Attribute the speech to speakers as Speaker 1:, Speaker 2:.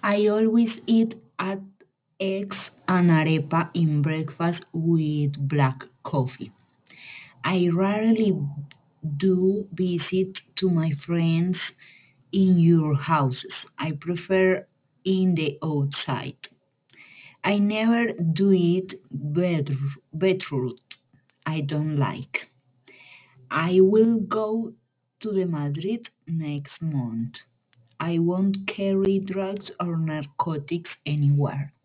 Speaker 1: I always eat at eggs and arepa in breakfast with black coffee. I rarely do visit to my friends in your houses. I prefer in the outside. I never do it beetroot. I don't like. I will go to the Madrid next month. I won't carry drugs or narcotics anywhere.